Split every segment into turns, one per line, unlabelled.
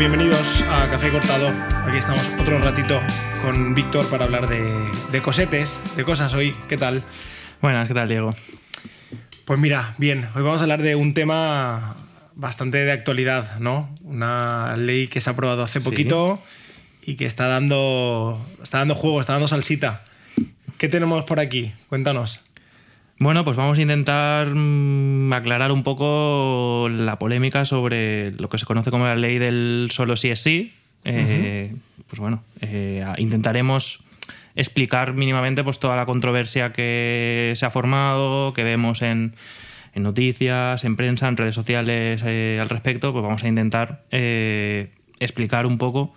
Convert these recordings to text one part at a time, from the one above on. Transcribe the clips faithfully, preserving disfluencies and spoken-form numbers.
bienvenidos a Café Cortado. Aquí estamos otro ratito con Víctor para hablar de, de cosetes, de cosas hoy. ¿Qué tal?
Buenas, ¿qué tal, Diego?
Pues mira, bien, hoy vamos a hablar de un tema bastante de actualidad, ¿no? Una ley que se ha aprobado hace poquito sí. y que está dando, está dando juego, está dando salsita. ¿Qué tenemos por aquí? Cuéntanos.
Bueno, pues vamos a intentar mmm, aclarar un poco la polémica sobre lo que se conoce como la ley del solo sí es sí. Eh, uh-huh. Pues bueno, eh, intentaremos explicar mínimamente pues, toda la controversia que se ha formado, que vemos en, en noticias, en prensa, en redes sociales eh, al respecto. Pues vamos a intentar eh, explicar un poco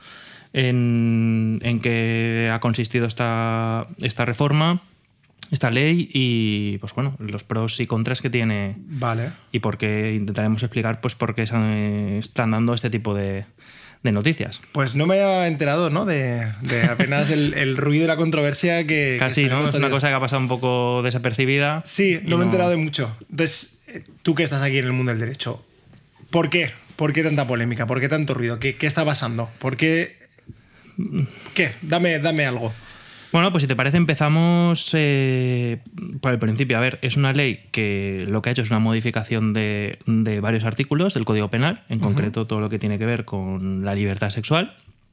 en, en qué ha consistido esta, esta reforma, esta ley y pues bueno, los pros y contras que tiene.
Vale.
Y por qué intentaremos explicar pues por qué se están dando este tipo de, de noticias.
Pues no me había enterado, ¿no? De, de apenas el, el ruido y la controversia que...
Casi,
que
¿no? Es una cosa que ha pasado un poco desapercibida.
Sí, no me he enterado de mucho. Entonces, tú que estás aquí en el mundo del derecho, ¿por qué? ¿Por qué tanta polémica? ¿Por qué tanto ruido? ¿Qué, qué está pasando? ¿Por qué? ¿Qué? Dame, dame algo.
Bueno, pues si te parece empezamos eh, por el principio. A ver, es una ley que lo que ha hecho es una modificación de, de varios artículos del Código Penal, en uh-huh. concreto todo lo que tiene que ver con la libertad sexual.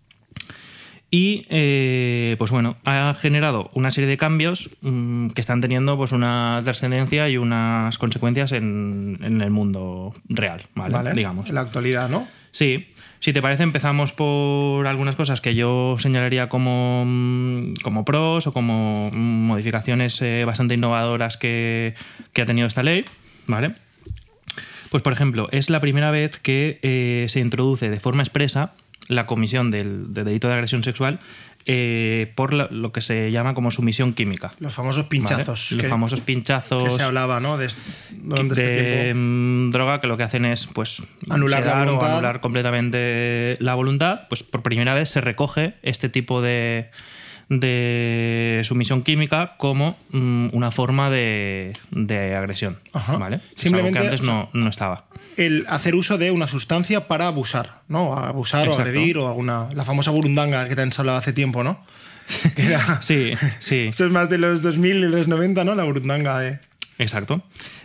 Y, eh, pues bueno, ha generado una serie de cambios mmm, que están teniendo pues una trascendencia y unas consecuencias en, en el mundo real, ¿vale?
Vale,
digamos.
En la actualidad, ¿no?
Sí. Si te parece, empezamos por algunas cosas que yo señalaría como, como pros o como modificaciones eh, bastante innovadoras que, que ha tenido esta ley, ¿vale? Pues, por ejemplo, es la primera vez que eh, se introduce de forma expresa la comisión del, del delito de agresión sexual eh, por la, lo que se llama como sumisión química.
Los famosos pinchazos.
¿Vale? Los famosos pinchazos.
Que se hablaba, ¿no? De, de,
de
este tiempo.
droga que lo que hacen es pues
anular la voluntad.
O anular completamente la voluntad. Pues por primera vez se recoge este tipo de, de sumisión química como um, una forma de, de agresión.
Ajá.
¿Vale?
Simplemente,
es algo que antes
o sea,
no, no estaba.
El hacer uso de una sustancia para abusar, ¿no? Abusar Exacto. o agredir o alguna... La famosa burundanga que también se hablaba hace tiempo, ¿no? Que era...
sí, sí.
Eso es más de los dos mil y los noventa, ¿no? La burundanga de...
Exacto.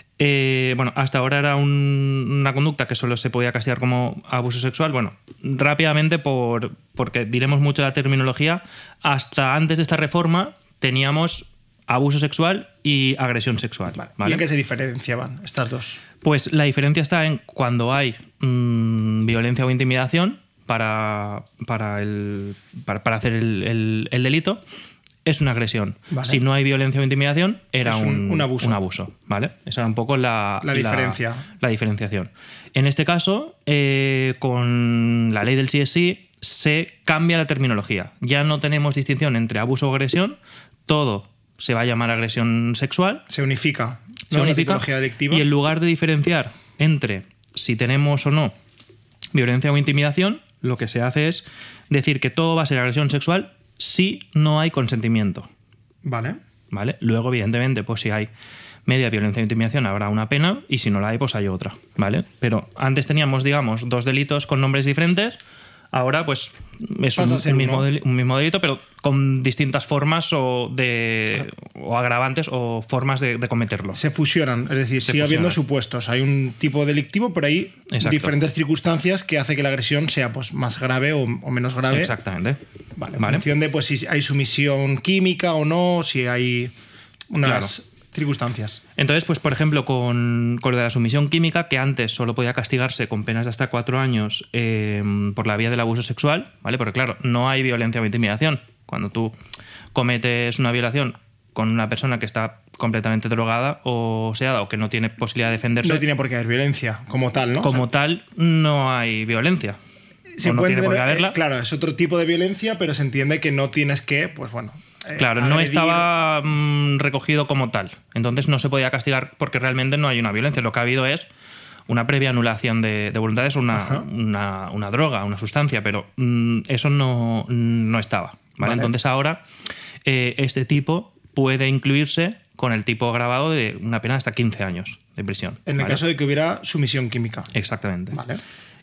Eh, bueno, hasta ahora era un, una conducta que solo se podía castigar como abuso sexual. Bueno, rápidamente, por, porque diremos mucho la terminología, hasta antes de esta reforma teníamos abuso sexual y agresión sexual. Vale. ¿Vale?
¿Y en qué se diferenciaban estas dos?
Pues la diferencia está en cuando hay mmm, violencia o intimidación para, para, el, para, para hacer el, el, el delito, es una agresión. Vale. Si no hay violencia o intimidación, era un, un, un abuso. Un abuso, ¿vale? Esa era un poco la,
la diferencia.
La, la diferenciación. En este caso, eh, con la ley del sí es sí, se cambia la terminología. Ya no tenemos distinción entre abuso o agresión, todo se va a llamar agresión sexual.
Se unifica.
Se
¿no?
unifica.
La tipología delictiva.
Y en lugar de diferenciar entre si tenemos o no violencia o intimidación, lo que se hace es decir que todo va a ser agresión sexual si no hay consentimiento.
Vale.
¿Vale? Luego, evidentemente, pues si hay media violencia o intimidación habrá una pena y si no la hay, pues hay otra. ¿Vale? Pero antes teníamos, digamos, dos delitos con nombres diferentes. Ahora, pues, es un, un, mismo del, un mismo delito, pero con distintas formas o de o agravantes o formas de, de cometerlo.
Se fusionan, es decir,
Se
sigue
fusionan.
habiendo supuestos. Hay un tipo delictivo, pero hay
Exacto.
diferentes circunstancias que hace que la agresión sea pues, más grave o, o menos grave.
Exactamente.
Vale, en
¿Vale?
función de pues, si hay sumisión química o no, si hay unas... Claro. circunstancias.
Entonces, pues por ejemplo, con, con lo de la sumisión química, que antes solo podía castigarse con penas de hasta cuatro años eh, por la vía del abuso sexual, ¿vale? Porque claro, no hay violencia o intimidación. Cuando tú cometes una violación con una persona que está completamente drogada o sedada o que no tiene posibilidad de defenderse...
No tiene por qué haber violencia, como tal, ¿no?
Como
o sea,
tal, no hay violencia.
Se
no
puede
tiene por qué
entender,
haberla.
Eh, claro, es otro tipo de violencia, pero se entiende que no tienes que, pues bueno...
Eh, claro, agredir. No estaba mmm, recogido como tal. Entonces no se podía castigar porque realmente no hay una violencia. Lo que ha habido es una previa anulación de, de voluntades, una, una, una droga, una sustancia, pero mmm, eso no, no estaba. ¿vale? Vale. Entonces ahora eh, este tipo puede incluirse con el tipo agravado de una pena de hasta quince años de prisión.
En
¿vale?
el caso de que hubiera sumisión química.
Exactamente.
Vale.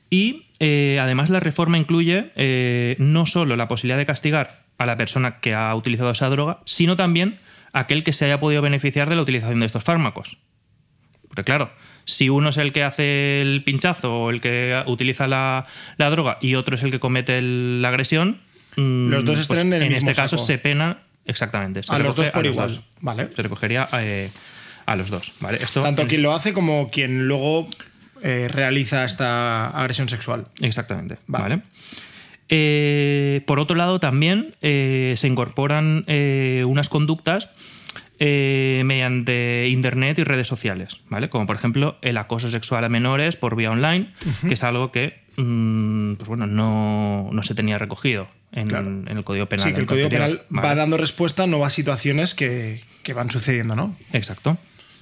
Y eh, además la reforma incluye eh, no solo la posibilidad de castigar a la persona que ha utilizado esa droga, sino también a aquel que se haya podido beneficiar de la utilización de estos fármacos. Porque claro, si uno es el que hace el pinchazo o el que utiliza la, la droga y otro es el que comete el, la agresión,
los dos
pues
están en el
en
mismo
este caso
saco.
se pena exactamente. Se
a los dos por
a los
igual.
Dos.
Vale.
Se recogería eh, a los dos. ¿Vale? Esto,
Tanto quien lo hace como quien luego eh, realiza esta agresión sexual.
Exactamente.
Vale.
¿Vale? Eh, por otro lado, también eh, se incorporan eh, unas conductas eh, mediante Internet y redes sociales, ¿vale? Como por ejemplo el acoso sexual a menores por vía online, uh-huh. que es algo que mmm, pues bueno, no, no se tenía recogido en, claro. en el Código Penal.
Sí, que el Código Penal ¿vale? va dando respuesta a nuevas situaciones que, que van sucediendo, ¿no?
Exacto.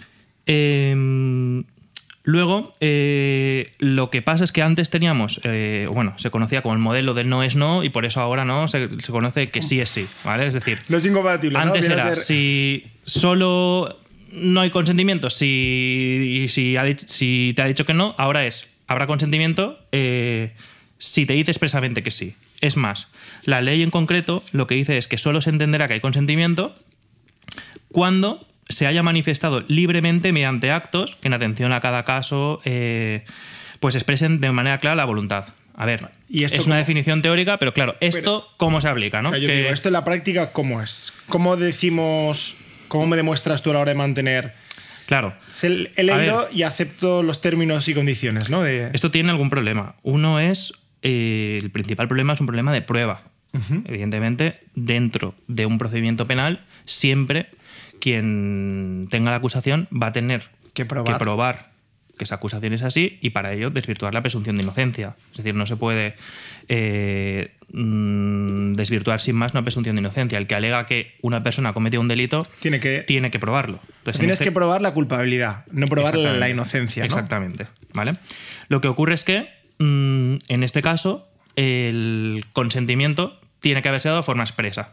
Eh, Luego, eh, lo que pasa es que antes teníamos, eh, bueno, se conocía como el modelo de no es no y por eso ahora no se, se conoce que sí es sí, ¿vale? Es decir,
no es incompatible,
antes
¿no?
era
ser...
si solo no hay consentimiento, si, si, ha dicho, si te ha dicho que no, ahora es, habrá consentimiento eh, si te dice expresamente que sí. Es más, la ley en concreto lo que dice es que solo se entenderá que hay consentimiento cuando se haya manifestado libremente mediante actos que en atención a cada caso eh, pues expresen de manera clara la voluntad. A ver, ¿y esto es una cómo? definición teórica, pero claro, ¿esto pero, ¿cómo se aplica? ¿no?
O sea, yo
que...
digo, ¿esto en la práctica cómo es? ¿Cómo decimos, cómo me demuestras tú a la hora de mantener?
Claro.
El, he leído y acepto los términos y condiciones, ¿no? De...
Esto tiene algún problema. Uno es, eh, el principal problema es un problema de prueba. Uh-huh. Evidentemente, dentro de un procedimiento penal, siempre quien tenga la acusación va a tener
que probar.
que probar que esa acusación es así y para ello desvirtuar la presunción de inocencia. Es decir, no se puede eh, desvirtuar sin más una presunción de inocencia. El que alega que una persona ha cometido un delito
tiene que,
tiene que probarlo.
Entonces, tienes este... que probar la culpabilidad, no probar la inocencia, ¿no?
Exactamente. ¿Vale? Lo que ocurre es que mmm, en este caso el consentimiento tiene que haberse dado de forma expresa.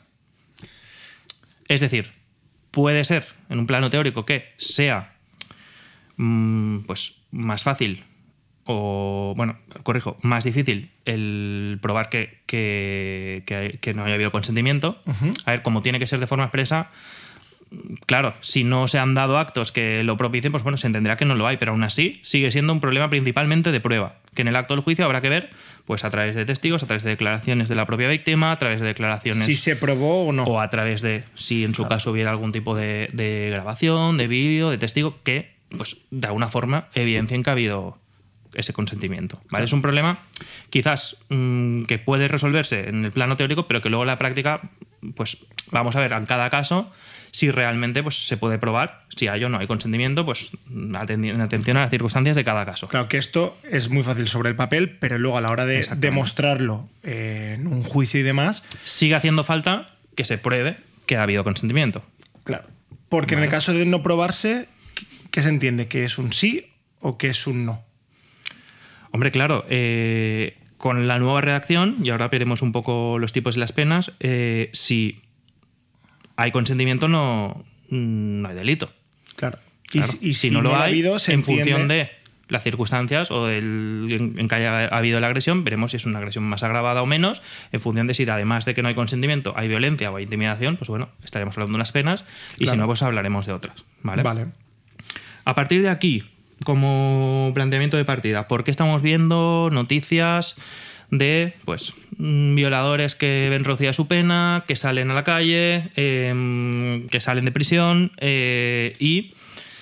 Es decir, puede ser, en un plano teórico, que sea mmm, pues, más fácil o, bueno, corrijo, más difícil el probar que, que, que, que no haya habido consentimiento. Uh-huh. A ver, como tiene que ser de forma expresa, claro, si no se han dado actos que lo propicien, pues bueno, se entenderá que no lo hay, pero aún así sigue siendo un problema principalmente de prueba, que en el acto del juicio habrá que ver pues a través de testigos, a través de declaraciones de la propia víctima, a través de declaraciones...
Si se probó o no.
O a través de, si en su claro. caso hubiera algún tipo de, de grabación, de vídeo, de testigo, que pues de alguna forma evidencien que ha habido ese consentimiento. ¿Vale? Claro. Es un problema quizás mmm, que puede resolverse en el plano teórico, pero que luego en la práctica, pues vamos a ver en cada caso si realmente pues, se puede probar, si hay o no hay consentimiento, pues en atención a las circunstancias de cada caso.
Claro que esto es muy fácil sobre el papel, pero luego a la hora de demostrarlo eh, en un juicio y demás...
Sigue haciendo falta que se pruebe que ha habido consentimiento.
Claro, porque vale. En el caso de no probarse, ¿qué se entiende? ¿Que es un sí o que es un no?
Hombre, claro, eh, con la nueva redacción, y ahora veremos un poco los tipos de las penas, eh, si hay consentimiento no, no hay delito.
Claro.
claro.
Y, y
si,
si
no lo
no
hay,
habido, se
en
entiende...
función de las circunstancias o del, en, en que haya habido la agresión, veremos si es una agresión más agravada o menos, en función de si además de que no hay consentimiento hay violencia o hay intimidación, pues bueno, estaremos hablando de unas penas y claro. si no, pues hablaremos de otras. ¿Vale?
Vale.
A partir de aquí, como planteamiento de partida, ¿por qué estamos viendo noticias de pues violadores que ven reducida su pena, que salen a la calle, eh, que salen de prisión eh, y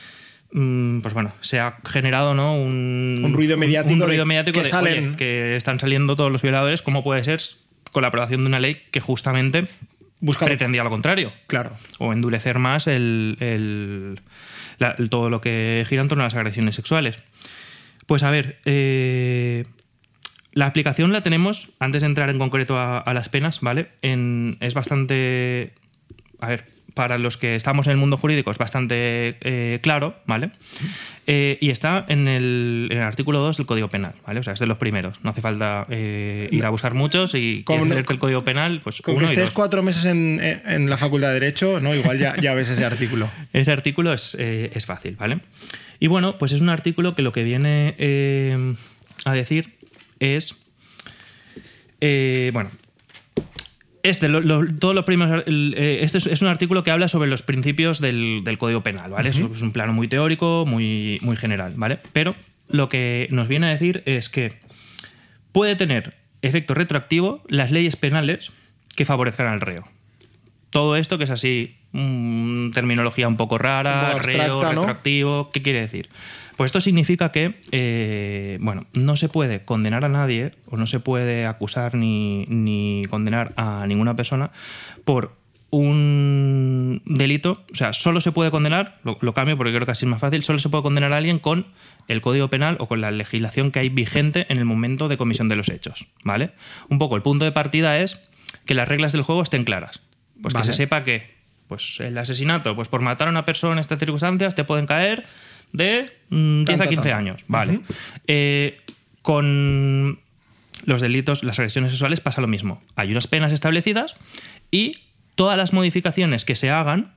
pues bueno, se ha generado, ¿no? un,
un ruido mediático,
un ruido mediático
que,
de
salen...
oye, que están saliendo todos los violadores? ¿Cómo puede ser con la aprobación de una ley que justamente Busca... pretendía lo contrario?
Claro.
O endurecer más el, el, la, el, todo lo que gira en torno a las agresiones sexuales. Pues a ver, eh, la aplicación la tenemos, antes de entrar en concreto a, a las penas, ¿vale? En, es bastante... A ver, para los que estamos en el mundo jurídico es bastante eh, claro, ¿vale? Eh, y está en el, en el artículo dos del Código Penal, ¿vale? O sea, es de los primeros. No hace falta eh, ir a buscar muchos y quieres leerte el Código Penal, pues
con
uno
que
y
estés
dos.
cuatro meses en, en la Facultad de Derecho, ¿no? Igual ya, ya ves ese artículo.
Ese artículo es, eh, es fácil, ¿vale? Y bueno, pues es un artículo que lo que viene eh, a decir es... Eh, bueno... Este, lo, lo, todos los primeros, eh, este es, es un artículo que habla sobre los principios del, del Código Penal, ¿vale? Uh-huh. Es un plano muy teórico, muy, muy general, ¿vale? Pero lo que nos viene a decir es que puede tener efecto retroactivo las leyes penales que favorezcan al reo. Todo esto que es así, mmm, terminología un poco rara,
un poco abstracta,
reo,
¿no?
retroactivo, ¿qué quiere decir? Pues esto significa que, eh, bueno, no se puede condenar a nadie o no se puede acusar ni, ni condenar a ninguna persona por un delito. O sea, solo se puede condenar, lo, lo cambio porque creo que así es más fácil, solo se puede condenar a alguien con el Código Penal o con la legislación que hay vigente en el momento de comisión de los hechos, ¿vale? Un poco el punto de partida es que las reglas del juego estén claras. Pues vale. Que se sepa que pues, el asesinato, pues por matar a una persona en estas circunstancias te pueden caer de mmm, diez a quince años. Vale. Uh-huh. Eh, con los delitos, las agresiones sexuales pasa lo mismo. Hay unas penas establecidas y todas las modificaciones que se hagan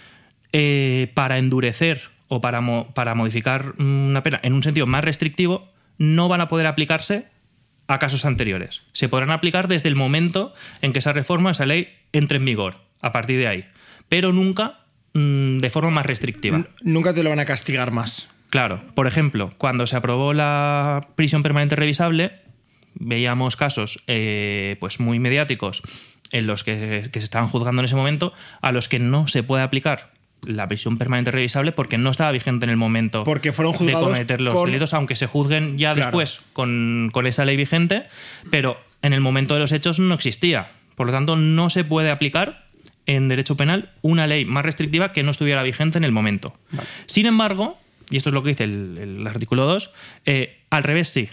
eh, para endurecer o para, mo- para modificar una pena en un sentido más restrictivo no van a poder aplicarse a casos anteriores. Se podrán aplicar desde el momento en que esa reforma, esa ley, entre en vigor, a partir de ahí. Pero nunca de forma más restrictiva.
Nunca te lo van a castigar más.
Claro. Por ejemplo, cuando se aprobó la prisión permanente revisable, veíamos casos eh, pues muy mediáticos en los que, que se estaban juzgando en ese momento, a los que no se puede aplicar la prisión permanente revisable porque no estaba vigente en el momento
porque fueron juzgados
de cometer los
con...
delitos, aunque se juzguen ya claro. después con, con esa ley vigente, pero en el momento de los hechos no existía. Por lo tanto, no se puede aplicar en derecho penal una ley más restrictiva que no estuviera vigente en el momento. Vale. Sin embargo, y esto es lo que dice el, el artículo dos, eh, al revés sí.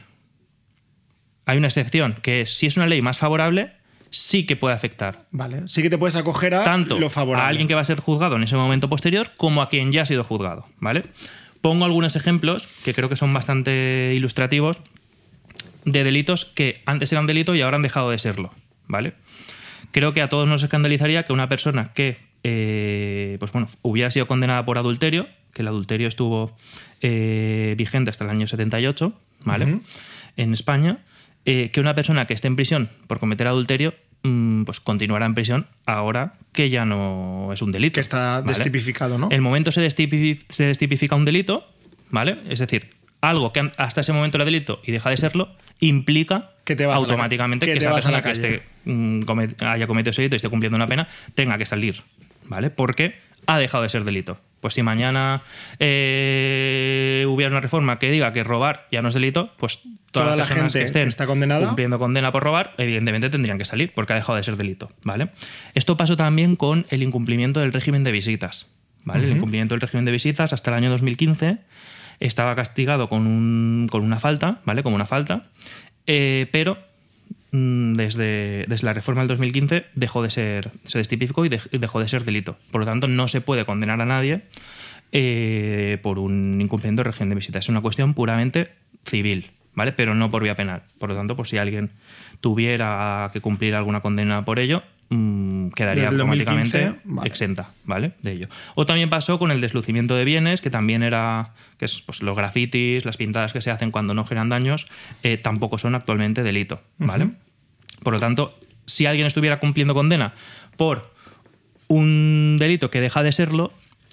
Hay una excepción, que es si es una ley más favorable, sí que puede afectar.
Vale, sí que te puedes acoger a
tanto
lo favorable.
A alguien que va a ser juzgado en ese momento posterior como a quien ya ha sido juzgado, ¿vale? Pongo algunos ejemplos que creo que son bastante ilustrativos de delitos que antes eran delito y ahora han dejado de serlo, ¿vale? Creo que a todos nos escandalizaría que una persona que eh, pues bueno, hubiera sido condenada por adulterio, que el adulterio estuvo eh, vigente hasta el año setenta y ocho, ¿vale? Uh-huh. En España, eh, que una persona que esté en prisión por cometer adulterio mmm, pues continuará en prisión ahora que ya no es un delito.
Que está
¿vale?
Destipificado, ¿no?
El momento se, destipifica, se destipifica un delito, ¿vale? Es decir, algo que hasta ese momento era delito y deja de serlo, implica
que te vas
automáticamente
que,
que
te
esa
vas
persona que esté, mm, come, haya cometido ese delito y esté cumpliendo una pena tenga que salir, ¿vale? Porque ha dejado de ser delito. Pues si mañana eh, hubiera una reforma que diga que robar ya no es delito, pues todas
Toda
las
la
personas
gente
que estén
que está condenada
cumpliendo condena por robar, evidentemente tendrían que salir porque ha dejado de ser delito, ¿vale? Esto pasó también con el incumplimiento del régimen de visitas, ¿vale? Uh-huh. El incumplimiento del régimen de visitas hasta el año dos mil quince estaba castigado con, un, con una falta, ¿vale? Como una falta, eh, pero Desde, desde la reforma del dos mil quince dejó de ser, se destipificó y de, dejó de ser delito. Por lo tanto, no se puede condenar a nadie eh, por un incumplimiento del régimen de visitas. Es una cuestión puramente civil, ¿vale? Pero no por vía penal. Por lo tanto, por si alguien tuviera que cumplir alguna condena por ello, mmm, quedaría automáticamente vale. exenta, ¿vale? De ello. O también pasó con el deslucimiento de bienes, que también era, que es pues, los grafitis, las pintadas que se hacen cuando no generan daños, eh, tampoco son actualmente delito, ¿vale? Uh-huh. Por lo tanto, si alguien estuviera cumpliendo condena por un delito que deja de serlo,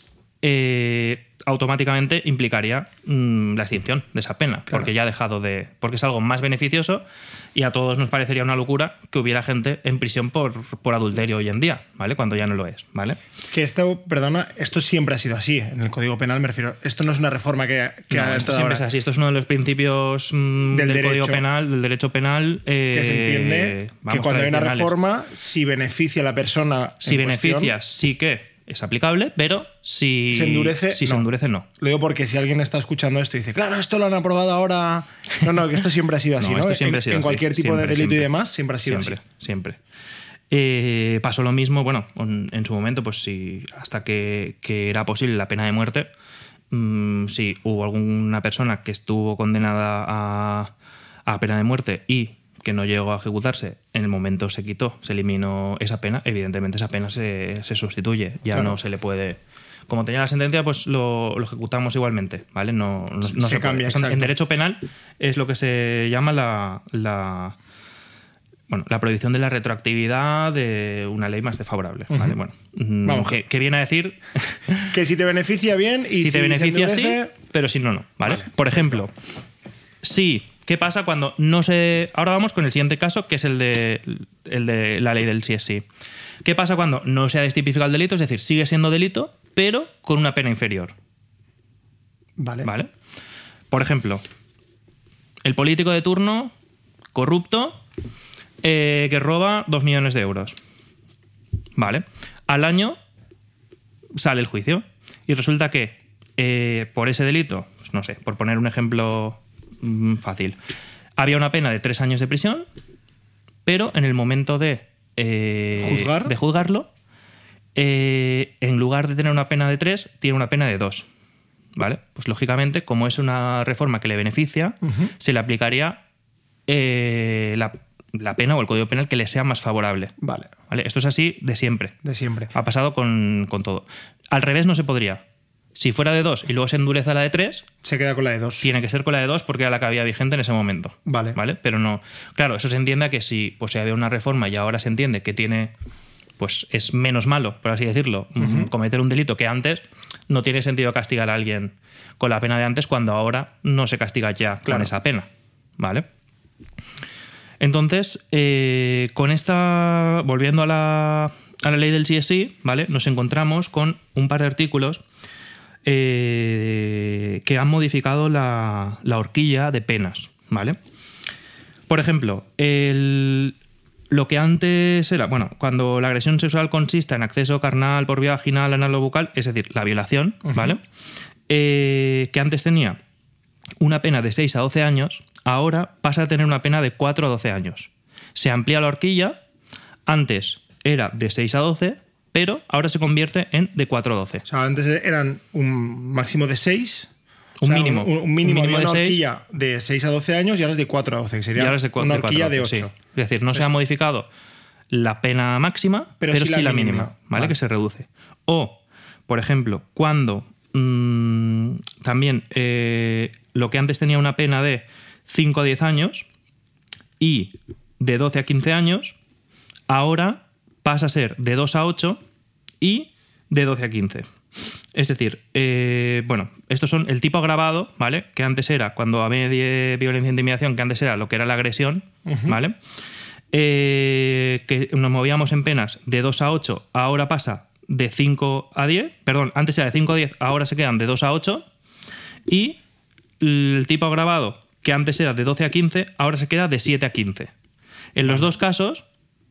eh, automáticamente implicaría mmm, la extinción de esa pena, claro. porque ya ha dejado de... porque es algo más beneficioso y a todos nos parecería una locura que hubiera gente en prisión por, por adulterio hoy en día, ¿vale? Cuando ya no lo es, ¿vale?
Que esto, perdona, esto siempre ha sido así en el Código Penal, me refiero. Esto no es una reforma que, que
no,
ha
esto
estado
siempre
ahora.
es así. Esto es uno de los principios mmm, del, del Código Penal, del derecho penal. Eh,
que se entiende vamos, que cuando hay una reforma, si beneficia a la persona.
Si beneficia, sí que es aplicable, pero si
se endurece,
si
no.
se endurece, no.
Lo digo porque si alguien está escuchando esto y dice, claro, esto lo han aprobado ahora. No, no, que esto siempre ha sido así, ¿no?
¿no? Esto siempre
en,
ha sido
en cualquier
así.
tipo
siempre,
de delito
siempre.
y demás, siempre ha sido
siempre,
así.
Siempre, siempre. Eh, pasó lo mismo, bueno, en su momento, pues sí, hasta que, que era posible la pena de muerte, mmm, sí, hubo alguna persona que estuvo condenada a, a pena de muerte y que no llegó a ejecutarse, en el momento se quitó, se eliminó esa pena, evidentemente esa pena se, se sustituye, ya claro. no se le puede como tenía la sentencia, pues lo, lo ejecutamos igualmente, ¿vale? No, no, no
se, se cambia,
puede. En derecho penal es lo que se llama la, la, bueno, la prohibición de la retroactividad de una ley más desfavorable, ¿vale? Uh-huh. Bueno, Vamos, que, que viene a decir...
que si te beneficia bien y si,
si te beneficia
se endurece...
sí, pero si no, no, ¿vale?
Vale.
Por ejemplo, sí... ¿Qué pasa cuando no se...? Ahora vamos con el siguiente caso, que es el de, el de la ley del sí es sí. ¿Qué pasa cuando no se ha destipificado el delito? Es decir, sigue siendo delito, pero con una pena inferior.
Vale.
¿Vale? Por ejemplo, el político de turno, corrupto, eh, que roba dos millones de euros. ¿Vale? Al año sale el juicio y resulta que eh, por ese delito, pues no sé, por poner un ejemplo... fácil. Había una pena de tres años de prisión, pero en el momento de, eh,
¿Juzgar?
de juzgarlo, eh, en lugar de tener una pena de tres, tiene una pena de dos. ¿Vale? Pues lógicamente, como es una reforma que le beneficia, uh-huh. se le aplicaría eh, la, la pena o el código penal que le sea más favorable.
Vale.
¿Vale? Esto es así de siempre.
De siempre.
Ha pasado con, con todo. Al revés no se podría. Si fuera de dos y luego se endurece a la de tres...
Se queda con la de dos.
Tiene que ser con la de dos porque era la que había vigente en ese momento.
Vale.
¿Vale? Pero no... Claro, eso se entiende que si pues, se había una reforma y ahora se entiende que tiene... Pues es menos malo, por así decirlo, uh-huh. cometer un delito que antes, no tiene sentido castigar a alguien con la pena de antes cuando ahora no se castiga ya claro. con esa pena. ¿Vale? Entonces, eh, con esta... Volviendo a la, a la ley del sí es sí, ¿vale? Nos encontramos con un par de artículos Eh, que han modificado la, la horquilla de penas, ¿vale? Por ejemplo, el, lo que antes era, bueno, cuando la agresión sexual consiste en acceso carnal por vía vaginal, anal o bucal, es decir, la violación, uh-huh. ¿vale? Eh, que antes tenía una pena de seis a doce años, ahora pasa a tener una pena de cuatro a doce años. Se amplía la horquilla, antes era de seis a doce, pero ahora se convierte en de cuatro a doce.
O sea, antes eran un máximo de seis.
Un,
o sea,
mínimo,
un, un mínimo. Un mínimo
de
una
seis.
horquilla de seis a doce años y ahora es de cuatro a doce, que sería
de
una horquilla de ocho.
Sí. Es decir, no es... se ha modificado la pena máxima, pero, pero sí, sí la, la mínima, mínima ¿vale? ¿vale? Que se reduce. O, por ejemplo, cuando mmm, también eh, lo que antes tenía una pena de cinco a diez años y de doce a quince años, ahora pasa a ser de dos a ocho y de doce a quince. Es decir, eh, bueno, estos son el tipo agravado, ¿vale? Que antes era, cuando había violencia e intimidación, que antes era lo que era la agresión, uh-huh. ¿vale? Eh, que nos movíamos en penas de dos a ocho, ahora pasa de cinco a diez, perdón, antes era de cinco a diez, ahora se quedan de dos a ocho, y el tipo agravado, que antes era de doce a quince, ahora se queda de siete a quince. En los dos casos,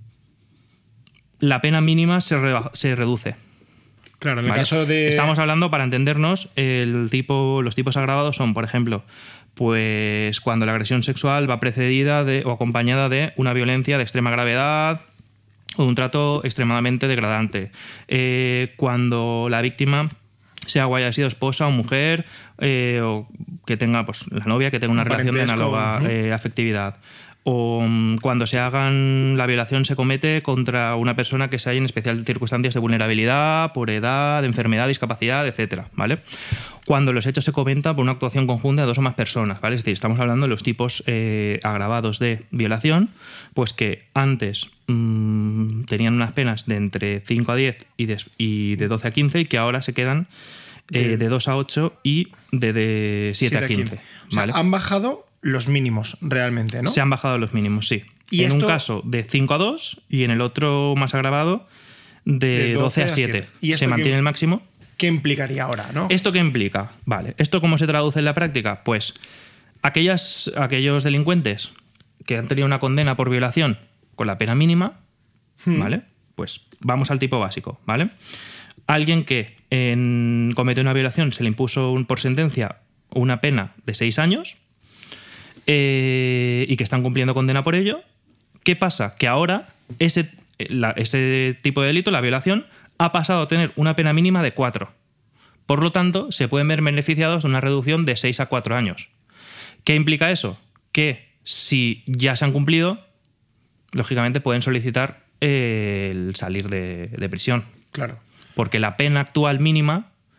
la pena mínima se, re- se reduce.
Claro, en el
¿vale?
caso de...
Estamos hablando, para entendernos, el tipo, los tipos agravados son, por ejemplo, pues cuando la agresión sexual va precedida de, o acompañada de una violencia de extrema gravedad o un trato extremadamente degradante. Eh, cuando la víctima sea o haya sido esposa o mujer, eh, o que tenga, pues, la novia que tenga una relación de análoga uh-huh. eh, afectividad. O cuando se hagan, la violación se comete contra una persona que se halla en especial circunstancias de vulnerabilidad, por edad, enfermedad, discapacidad, etcétera, ¿vale? Cuando los hechos se comentan por una actuación conjunta de dos o más personas, ¿vale? Es decir, estamos hablando de los tipos eh, agravados de violación, pues que antes mmm, tenían unas penas de entre cinco a diez y de, y de doce a quince y que ahora se quedan eh, de dos a ocho y de, de siete a quince. ¿Vale?
O sea, han bajado los mínimos realmente, ¿no?
Se han bajado los mínimos, sí. ¿Y en esto? Un caso de cinco a dos y en el otro más agravado de, de doce a siete. ¿Y se mantiene el máximo?
¿Qué implicaría ahora, no?
¿Esto qué implica? Vale. ¿Esto cómo se traduce en la práctica? Pues aquellas, aquellos delincuentes que han tenido una condena por violación con la pena mínima, hmm. ¿vale? Pues vamos al tipo básico, ¿vale? Alguien que en, cometió una violación, se le impuso un, por sentencia una pena de seis años, Eh, y que están cumpliendo condena por ello. ¿Qué pasa? Que ahora ese, la, ese tipo de delito, la violación, ha pasado a tener una pena mínima de cuatro. Por lo tanto, se pueden ver beneficiados de una reducción de seis a cuatro años. ¿Qué implica eso? Que si ya se han cumplido, lógicamente pueden solicitar eh, el salir de, de prisión.
Claro.
Porque la pena actual mínima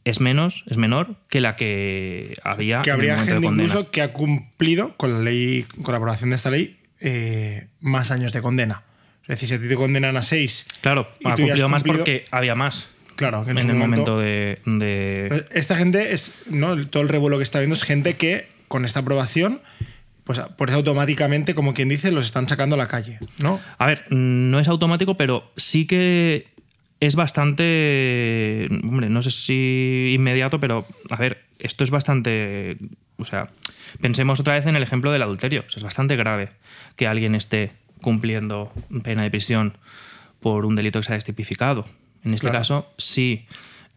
es menos, es menor que la que había
que
en
habría
el momento
gente
de condena.
incluso que ha cumplido con la ley, con la aprobación de esta ley, eh, más años de condena. Es decir, si a ti te condenan a seis...
Claro,
y
ha
tú ya has
cumplido más
cumplido-
porque había más
Claro, que
en,
en, su
el
momento,
momento de... de-
Esta gente es, ¿no? Todo el revuelo que está viendo es gente que con esta aprobación, pues por eso automáticamente, como quien dice, los están sacando a la calle, ¿no?
A ver, no es automático, pero sí que es bastante... Hombre, no sé si inmediato, pero a ver, esto es bastante... O sea, pensemos otra vez en el ejemplo del adulterio. O sea, es bastante grave que alguien esté cumpliendo pena de prisión por un delito que se ha tipificado. En este
Claro.
caso, si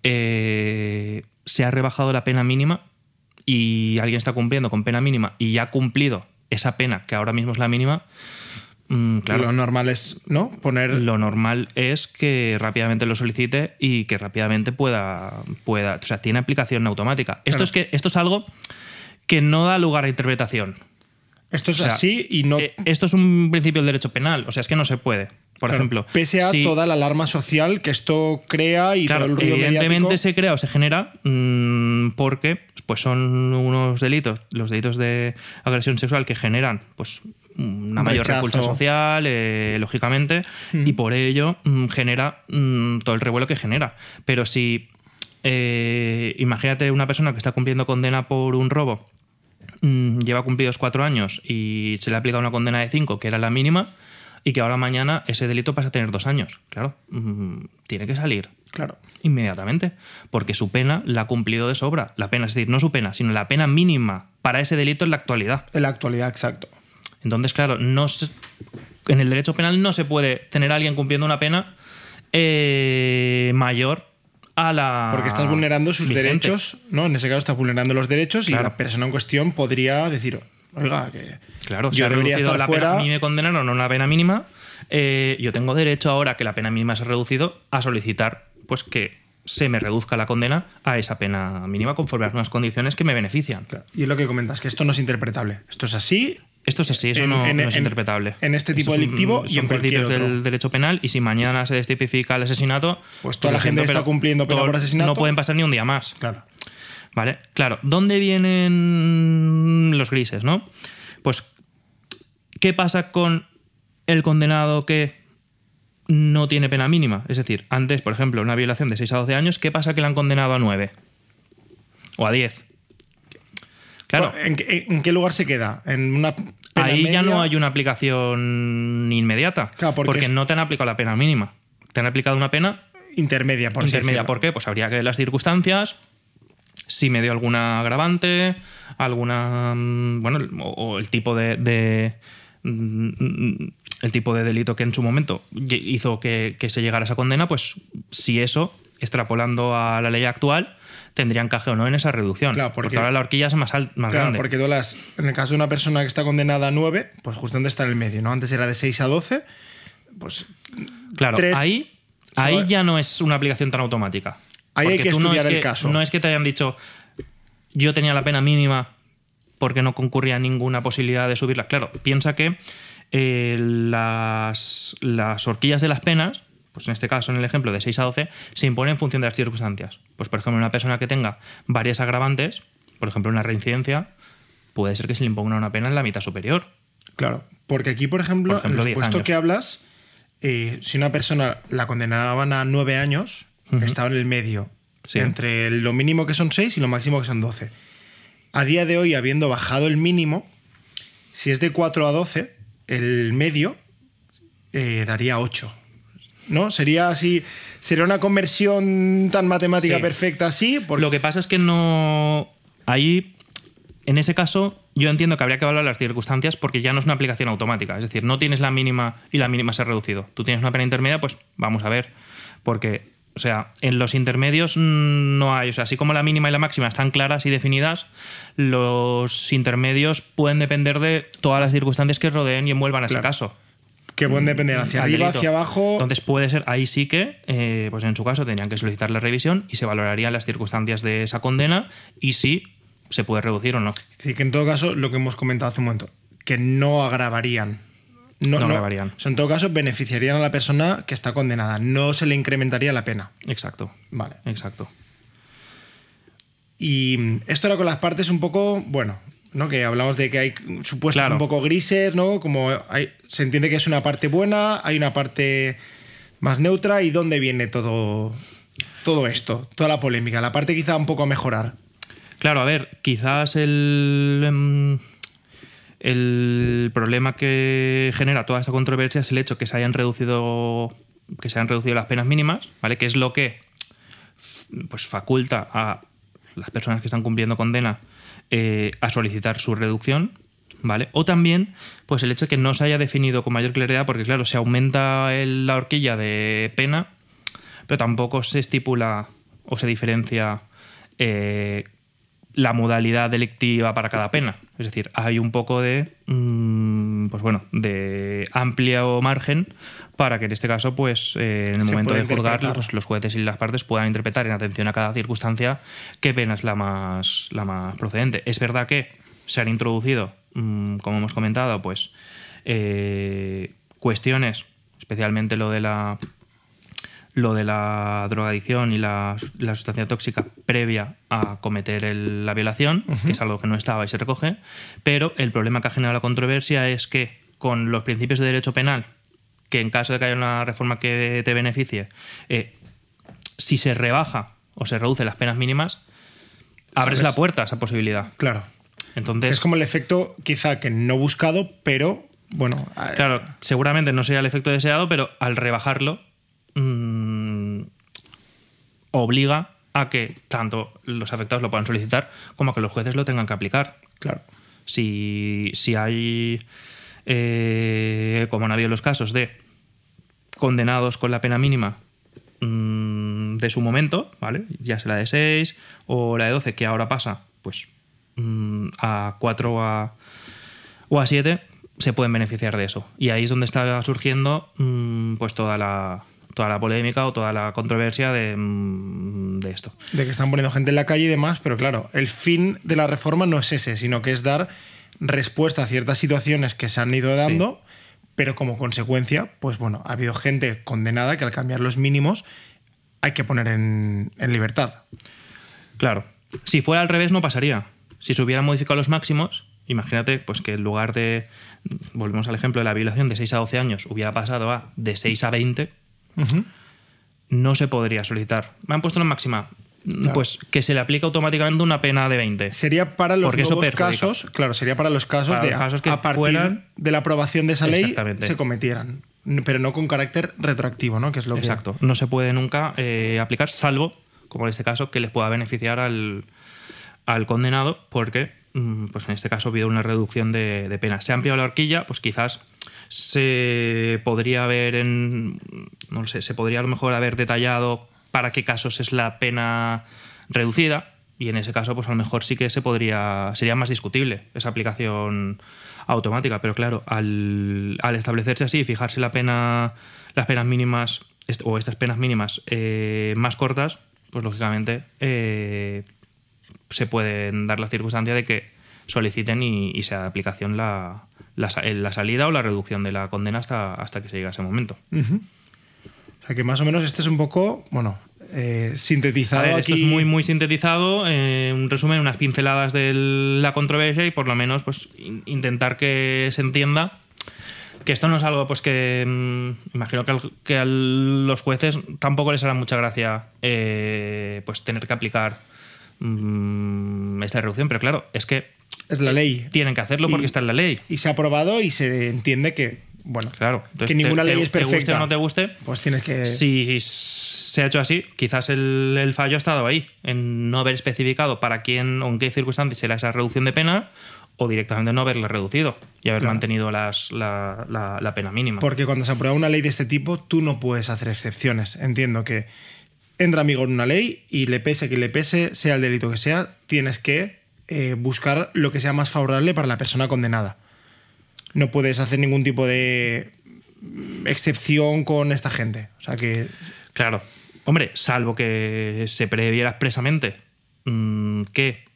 eh, se ha rebajado la pena mínima y alguien está cumpliendo con pena mínima y ya ha cumplido esa pena, que ahora mismo es la mínima, mm, claro,
Lo normal es, ¿no? Poner...
lo normal es que rápidamente lo solicite y que rápidamente pueda, pueda o sea, tiene aplicación automática. Esto
Claro.
es que esto es algo que no da lugar a interpretación.
Esto es
O sea,
así y no...
Eh, esto es un principio del derecho penal, o sea, es que no se puede. Por
claro,
ejemplo,
pese a
si-
toda la alarma social que esto crea y
Claro,
todo el ruido
evidentemente
mediático...
se crea o se genera mmm, porque pues son unos delitos, los delitos de agresión sexual que generan pues una
Un
mayor
rechazo.
repulsa social, eh, lógicamente,
Mm.
y por ello mm, genera mm, todo el revuelo que genera. Pero si eh, imagínate una persona que está cumpliendo condena por un robo, mm, lleva cumplidos cuatro años y se le aplica una condena de cinco, que era la mínima, y que ahora mañana ese delito pasa a tener dos años. Claro, mm, tiene que salir
Claro.
inmediatamente, porque su pena la ha cumplido de sobra. La pena, es decir, no su pena, sino la pena mínima para ese delito en la actualidad.
En la actualidad, exacto.
Entonces, claro, no se- en el derecho penal no se puede tener a alguien cumpliendo una pena eh, mayor a la...
Porque estás vulnerando sus
vigente.
derechos, ¿no? En ese caso estás vulnerando los derechos
Claro.
y la persona en cuestión podría decir, oiga, que
Claro, se
yo
ha
debería
reducido
estar
la
fuera...
pena. A mí me condenaron a una pena mínima. eh, yo tengo derecho ahora que la pena mínima se ha reducido a solicitar pues que se me reduzca la condena a esa pena mínima conforme a unas condiciones que me benefician.
Claro. Y es lo que comentas, que esto no es interpretable. Esto es así.
Esto es así, eso
En-
no,
en-
no es
en-
interpretable.
en este tipo
Estos son-
delictivo y
son
en cualquier
principios
otro.
del derecho penal, y si mañana se destipifica el asesinato,
Pues toda
lo
la gente que está
pero
cumpliendo pena
todo-
por asesinato-
no pueden pasar ni un día más.
Claro.
¿Vale? Claro, ¿dónde vienen los grises, no? Pues, ¿qué pasa con el condenado que no tiene pena mínima? Es decir, antes, por ejemplo, una violación de seis a doce años, ¿qué pasa que le han condenado a nueve? O a diez. Claro,
¿En, qué- en qué lugar se queda? ¿En una pena
ahí ya
media?
no hay una aplicación inmediata,
Claro, porque
porque
es-
no te han aplicado la pena mínima. Te han aplicado una pena
Intermedia, por así
intermedia.
decirlo.
¿Por qué? Pues habría que ver las circunstancias, si me dio alguna agravante, alguna. mm, Bueno, o, o el tipo de. de, mm, el tipo de delito que en su momento hizo que, que se llegara a esa condena, pues si eso, extrapolando a la ley actual, tendría encaje o no en esa reducción.
Claro,
porque,
porque-
ahora la horquilla es más, al- más
Claro,
grande.
porque tú las, en el caso de una persona que está condenada a nueve, pues justamente está en el medio, ¿no? Antes era de seis a doce, pues
Claro,
tres-
ahí,
se
ahí
va-
ya no es una aplicación tan automática.
Ahí hay
Porque
que
tú no
estudiar
es
el
que-
caso.
No es que te hayan dicho, yo tenía la pena mínima porque no concurría ninguna posibilidad de subirla. Claro, piensa que eh, las, las horquillas de las penas, pues en este caso, en el ejemplo de seis a doce, se imponen en función de las circunstancias. Pues, por ejemplo, una persona que tenga varias agravantes, por ejemplo, una reincidencia, puede ser que se le imponga una pena en la mitad superior.
claro. Porque aquí, por ejemplo,
Por ejemplo,
en el
diez
supuesto
años.
que hablas, eh, si una persona la condenaban a nueve años,
Ujú.
estaba en el medio,
Sí.
entre lo mínimo que son seis y lo máximo que son doce. A día de hoy, habiendo bajado el mínimo, si es de cuatro a doce, el medio eh, daría ocho. ¿No? Sería así. Sería una conversión tan matemática
Sí.
perfecta así. Porque,
Lo que pasa es que no. Ahí, en ese caso, yo entiendo que habría que evaluar las circunstancias porque ya no es una aplicación automática. Es decir, no tienes la mínima y la mínima se ha reducido. Tú tienes una pena intermedia, pues vamos a ver. Porque, o sea, en los intermedios mm, no hay. O sea, así como la mínima y la máxima están claras y definidas, los intermedios pueden depender de todas las circunstancias que rodeen y envuelvan a ese
Claro.
caso.
que pueden depender hacia
al
arriba,
delito.
hacia abajo.
Entonces puede ser, ahí sí que, eh, pues en su caso tendrían que solicitar la revisión y se valorarían las circunstancias de esa condena y si se puede reducir o no.
Sí, que en todo caso, lo que hemos comentado hace un momento, que no agravarían.
No agravarían.
O sea, en todo caso, beneficiarían a la persona que está condenada. No se le incrementaría la pena.
Exacto,
Vale.
exacto.
Y esto era con las partes un poco, bueno, ¿no? Que hablamos de que hay supuestos
Claro.
un poco grises, ¿no? Como hay, se entiende que es una parte buena, hay una parte más neutra. ¿Y dónde viene todo, todo esto? Toda la polémica, la parte quizá un poco a mejorar.
Claro, a ver, quizás el, em, el problema que genera toda esta controversia es el hecho que se hayan reducido, que se hayan reducido las penas mínimas, ¿vale? Que es lo que pues faculta a las personas que están cumpliendo condena eh, a solicitar su reducción, ¿vale? O también pues el hecho de que no se haya definido con mayor claridad, porque claro, se aumenta el- la horquilla de pena, pero tampoco se estipula o se diferencia eh, la modalidad delictiva para cada pena. Es decir, hay un poco de mm, pues bueno, de amplio margen para que en este caso, pues eh, en el
Se
momento
puede
de juzgar,
interpretar.
pues, los jueces y las partes puedan interpretar en atención a cada circunstancia qué pena es la más, la más procedente. Es verdad que se han introducido, mm, como hemos comentado, pues eh, cuestiones, especialmente lo de la lo de la drogadicción y la, la sustancia tóxica previa a cometer el- la violación, uh-huh. que es algo que no estaba y se recoge, pero el problema que ha generado la controversia es que con los principios de derecho penal, que en caso de que haya una reforma que te beneficie, eh, si se rebaja o se reduce las penas mínimas, abres
¿Sabes?
la puerta a esa posibilidad.
Claro.
Entonces,
Es como el efecto quizá que no buscado, pero bueno... eh,
claro, seguramente no sería el efecto deseado, pero al rebajarlo mmm, obliga a que tanto los afectados lo puedan solicitar como a que los jueces lo tengan que aplicar.
Claro.
Si, si hay, eh, como han habido los casos de condenados con la pena mínima mmm, de su momento, ¿vale? Ya sea la de seis o la de doce, que ahora pasa pues mmm, a cuatro o a, o a siete, se pueden beneficiar de eso. Y ahí es donde está surgiendo mmm, pues toda la, toda la polémica o toda la controversia de, mmm, de esto.
De que están poniendo gente en la calle y demás, pero claro, el fin de la reforma no es ese, sino que es dar respuesta a ciertas situaciones que se han ido dando, sí. Pero como consecuencia, pues bueno, ha habido gente condenada que al cambiar los mínimos hay que poner en, en libertad.
Claro. Si fuera al revés no pasaría. Si se hubieran modificado los máximos, imagínate pues que en lugar de, volvemos al ejemplo de la violación de seis a doce años, hubiera pasado a de seis a veinte, uh-huh. No se podría solicitar. Me han puesto una máxima. Claro. Pues que se le aplica automáticamente una pena de veinte.
Sería para los nuevos casos, claro, sería para los casos
para
de
los casos que
a partir
fueran,
de la aprobación de esa ley se cometieran, pero no con carácter retroactivo, ¿no? Que es lo
Exacto.
que...
No se puede nunca eh, aplicar, salvo, como en este caso, que les pueda beneficiar al, al condenado, porque pues en este caso ha habido una reducción de, de pena. Se ha ampliado la horquilla, pues quizás se podría haber en, no sé, se podría a lo mejor haber detallado para qué casos es la pena reducida, y en ese caso pues a lo mejor sí que se podría, sería más discutible esa aplicación automática, pero claro, al, al establecerse así, fijarse la pena, las penas mínimas o estas penas mínimas eh, más cortas, pues lógicamente eh, se pueden dar la circunstancia de que soliciten y, y sea de aplicación la, la, la salida o la reducción de la condena hasta, hasta que se llegue a ese momento.
Uh-huh. O sea que más o menos este es un poco, bueno, eh, sintetizado.
A ver,
aquí.
Esto es muy, muy sintetizado, eh, un resumen, unas pinceladas de la controversia y por lo menos pues in- intentar que se entienda que esto no es algo pues que mmm, imagino que, al, que a los jueces tampoco les hará mucha gracia eh, pues tener que aplicar mmm, esta reducción, pero claro, es que
es la ley.
Tienen que hacerlo porque
y,
está en la ley.
Y se ha aprobado y se entiende que, bueno,
claro. Entonces,
que ninguna
te,
ley
te,
es perfecta.
Te guste o no te guste,
pues tienes que...
Si se ha hecho así, quizás el, el fallo ha estado ahí, en no haber especificado para quién o en qué circunstancias será esa reducción de pena, o directamente no haberla reducido y haber claro. mantenido las, la, la, la pena mínima.
Porque cuando se aprueba una ley de este tipo, tú no puedes hacer excepciones. Entiendo que entra en vigor una ley y le pese que le pese, sea el delito que sea, tienes que eh, buscar lo que sea más favorable para la persona condenada. No puedes hacer ningún tipo de excepción con esta gente. O sea que...
Claro. Hombre, salvo que se previera expresamente mmm, que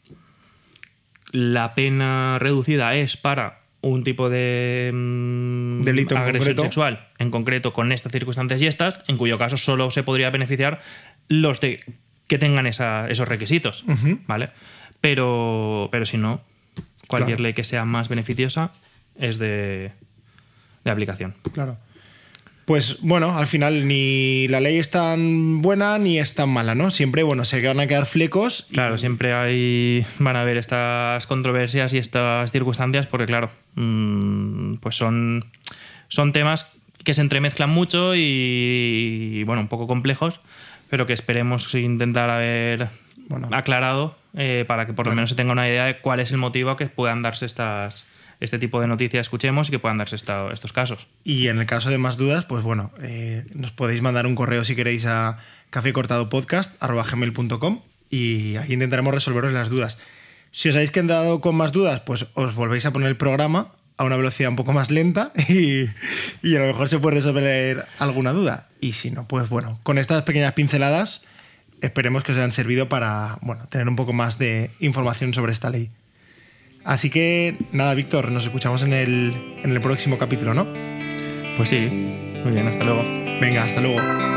la pena reducida es para un tipo de mmm,
delito
agresión
concreto.
sexual, en concreto con estas circunstancias y estas, en cuyo caso solo se podría beneficiar los de que tengan esa, esos requisitos, uh-huh. ¿vale? Pero, pero si no, cualquier claro. ley que sea más beneficiosa es de, de aplicación.
Claro. Pues bueno, al final ni la ley es tan buena ni es tan mala, ¿no? Siempre, bueno, se van a quedar flecos. Y...
Claro, siempre hay, van a haber estas controversias y estas circunstancias porque, claro, mmm, pues son, son temas que se entremezclan mucho y, y, bueno, un poco complejos, pero que esperemos intentar haber bueno. aclarado eh, para que por bueno. lo menos se tenga una idea de cuál es el motivo a que puedan darse estas... este tipo de noticias escuchemos y que puedan darse esta, estos casos.
Y en el caso de más dudas, pues bueno, eh, nos podéis mandar un correo si queréis a cafecortadopodcast arroba gmail punto com y ahí intentaremos resolveros las dudas. Si os habéis quedado con más dudas, pues os volvéis a poner el programa a una velocidad un poco más lenta y, y a lo mejor se puede resolver alguna duda. Y si no, pues bueno, con estas pequeñas pinceladas esperemos que os hayan servido para bueno, tener un poco más de información sobre esta ley. Así que nada, Víctor, nos escuchamos en el, en el próximo capítulo, ¿no?
Pues sí, muy bien, hasta luego.
Venga, hasta luego.